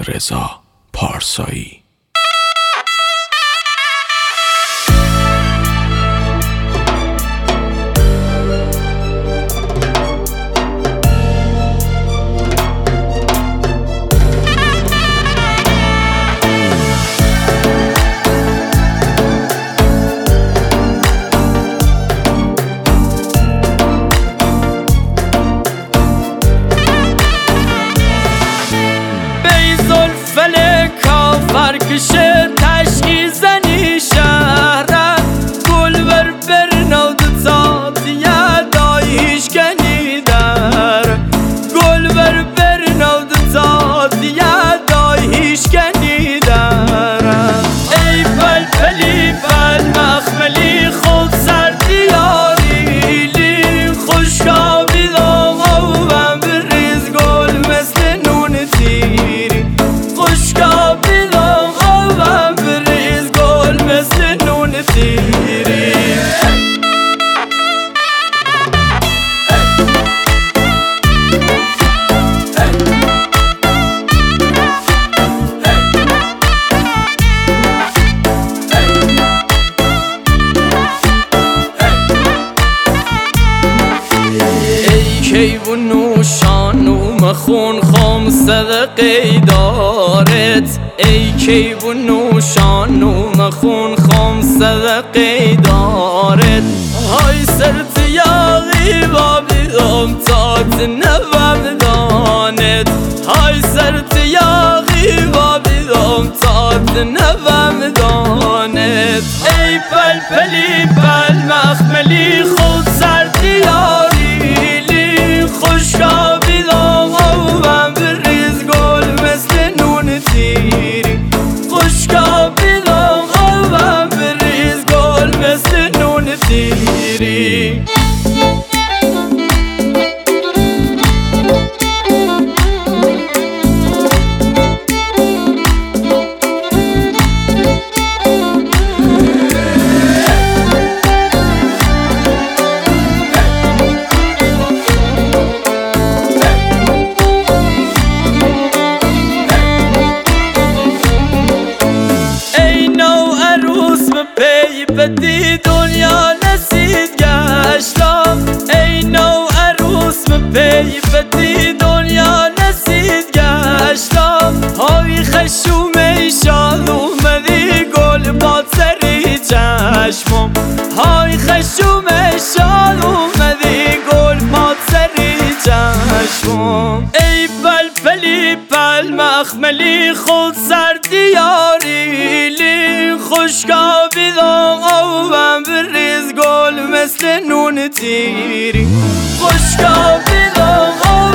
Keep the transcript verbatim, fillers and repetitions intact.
رضا پارسایی. فرکشه تشکی زنی شهره گل بر برنو دزاد یادایش کنی در گل بر برنو دزاد یادایش کنی در ای پل پلی پل مخملی خود سر دیاری لی خوشگاه بیدام او هم بریز گل مثل نون تیری خوشگاه کیوان و شانوم خون خام صدقه دارت ای کیوان و شانوم خون خام صدقه دارت های سرت یاغی با بیدام تات نوام دانت های سرت یاغی با بیدام تات نوام دانت ای پل پلی پل مخملی خود سر دیاری خوشگاه بیدام او هم بریز گل مثل نون تیری خوشگاه بیدام او هم بریز گل مثل نون تیری بدی دنیا نسید گشتم ای نو عروس به پی بدی دنیا نسید گشتم های خشوم ایشان اومدی گل باد سری چشمم های خشوم ایشان اومدی گل باد سری چشمم ای پل پلی پل مخملی خود سر دیاری لی خوشگاه بیدام او هم بریز گل مثل نون تیری خوشگاه بیدام